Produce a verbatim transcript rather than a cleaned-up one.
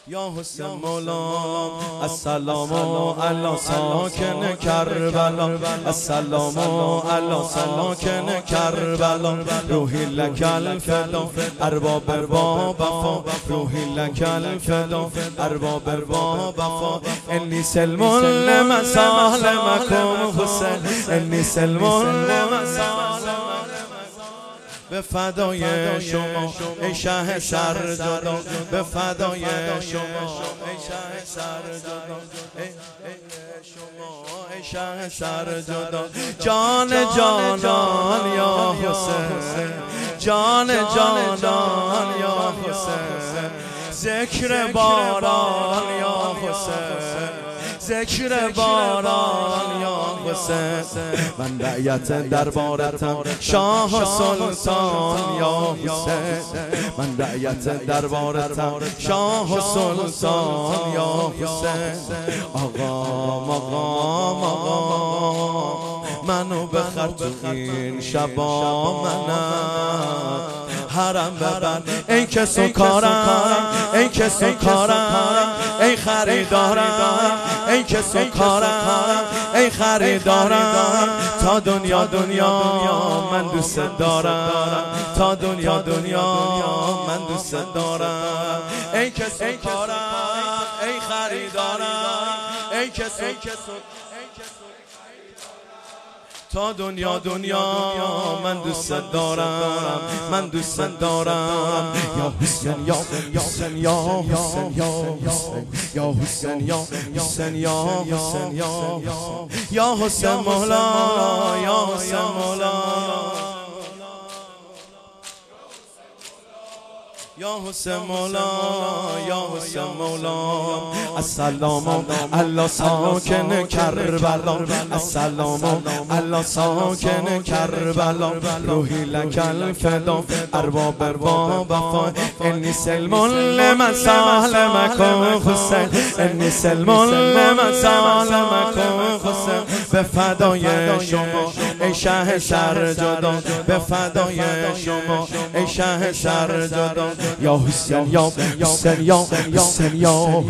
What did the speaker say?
یا حسین مولا السلام علی ساکن کربلا، السلام علی ساکن کربلا، روحی لک الفدا ارباب ارباب وفا، روحی لک الفدا ارباب ارباب وفا، انی سلم لمسالمکم حسین، انی سلم لمسالمکم به فدای شما ای شه سرجدا، به فدای شما ای شه سرجدا، ای شما ای شه سرجدا، جان جانان یا حسین، جان جانان یا حسین، ذکر باران یا حسین، ذکر باران یا حسین، من رعیت دربارتم شاه و سلطان یا حسین، من رعیت دربارتم شاه و سلطان یا حسین، آقام آقام آقام منو بخر تو این شبا منم، حرم ببر ای کس و کارم، ای کس و کارم، ای خریدارم، ای کس و کارم، ای خریدارم، تا دنیا دنیا من دوست دارم، تا دنیا دنیا من دوست دارم، ای کس و کارم، ای خریدارم، ای کس و تا دنیا دنیا من دوست دارم، من دوست دارم، یا حسین یا حسین یا حسین یا حسین یا حسین یا حسین یا حسین یا حسین مولا، یا حسین مولا، یا حسین مولا، یا حسین مولا، السلام علی ساکن کربلا، السلام علی ساکن کربلا، روحی لک الفدا ارباب ارباب وفا، انی سلم لمسالمکم حسین، انی سلم لمسالمکم حسین، به فدای شما ای شه سرجدا، به فدای شما ای شه سرجدا، یا حسین یا حسین یا حسین یا